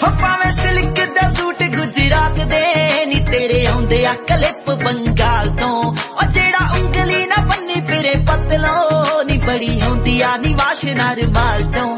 ਭਾਵੇਂ ਸਿਲਕ ਦਾ ਸੂਟ ਗੁਜਰਾਤ ਦੇ ਨੀ ਤੇਰੇ ਆਉਂਦੇ ਆ ਕਲਿੱਪ ਬੰਗਾਲ ਤੋਂ ਉਹ ਜਿਹੜਾ ਉਂਗਲੀ ਨਾ ਬੰਨੀ ਫਿਰੇ ਪਤਲੋ ਨੀ ਬੜੀ ਹੁੰਦੀ ਆ ਨੀ ਵਾਸ਼ਨਾ ਰੁਮਾਲ ਚੋਂ